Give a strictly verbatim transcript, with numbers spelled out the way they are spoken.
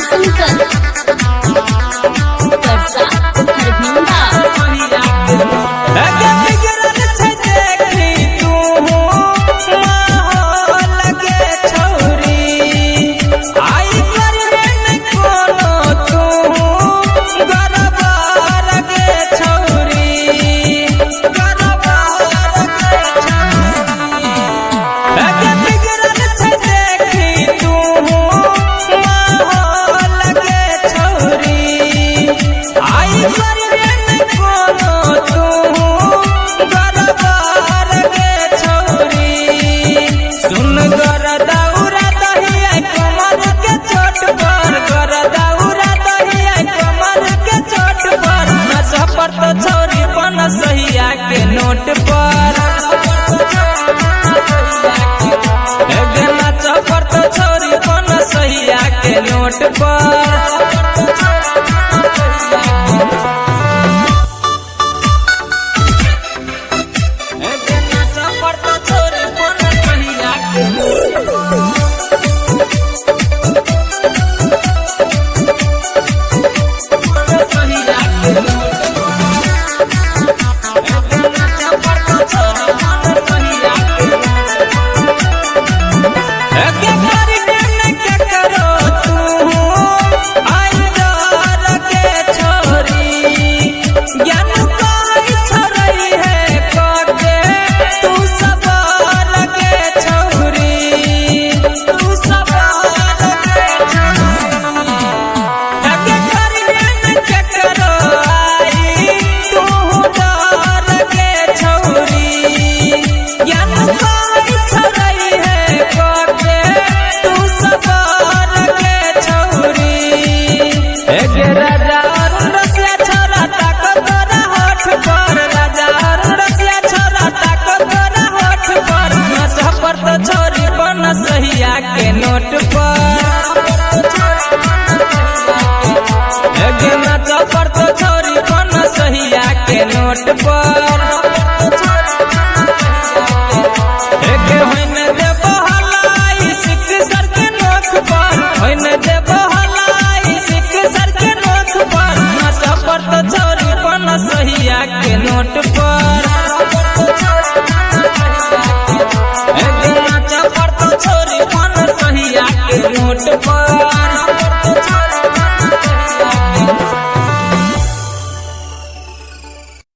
शंकर करसा हरभिंदा छोरी पन सहिया के नोट पर नाच पर तो छोरी पन सहिया के नोट पर नाच पर तो छोरी पन सहिया के नोट छोरी पन सहिया के नोट पर नाच पर तो छोरी पन सहिया के नोट पर।